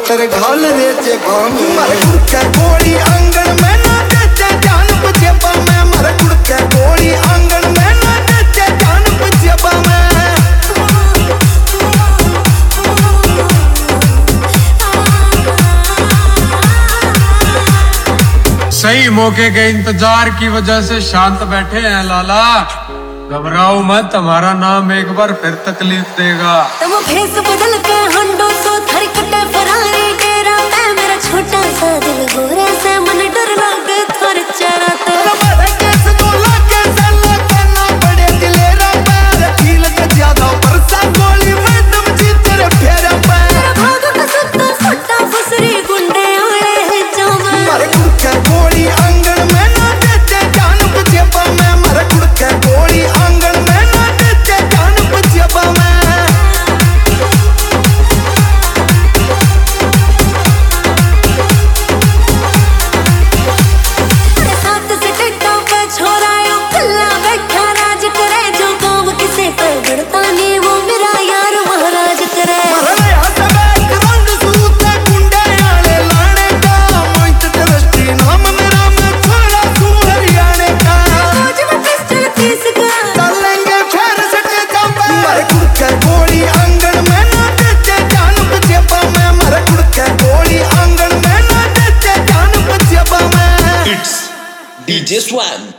तेरे घाल रेचे भांग मारे कुड़के गोली आंगन में ना देते जान बचेबा में मारे कुड़के गोली आंगन में ना देते जान बचेबा में। सही मौके के इंतजार की वजह से शांत बैठे हैं लाला। घबराओ मत, हमारा नाम एक बार फिर तकलीफ देगा। तुम भेस बदल के हंडो सो थर कटे फरारी तेरा मैं मेरा छोटा सा दिल गोरे से मन डर लगे थोर चरा तो हमारे केस तो लगे साला करना पड़े दिलेरा पैर फील के ज्यादा बरसा गोली में दम जी तेरे फेरा पैर भाग का सुत्ता सुट्टा फसरी गुंडे आले है जावा मारे कुड़के गोली आंगन में ना देते जान बचेबा में मारे कुड़के गोली आंगन में ना देते जान बचेबा में। साथ से टिकटों पे छोरायो खुला बैठा राज करे जो गाँव किसे पर बढ़ता नहीं वो मेरा यार महाराज करे। मरने हसबैक रंग सूते गुंडे आने लाने का मोहित दृष्टि नाम मेरा मैं छोड़ा तू हरियाणे का आज मैं पिस्टल तीस का चलेंगे फिर सटे जापे मारे कुड़के गोली आंगन में ना देते जान बचेबा में मारे कुड़के गोली आंगन में ना देते जान बचेबा में। It's DJ Swan.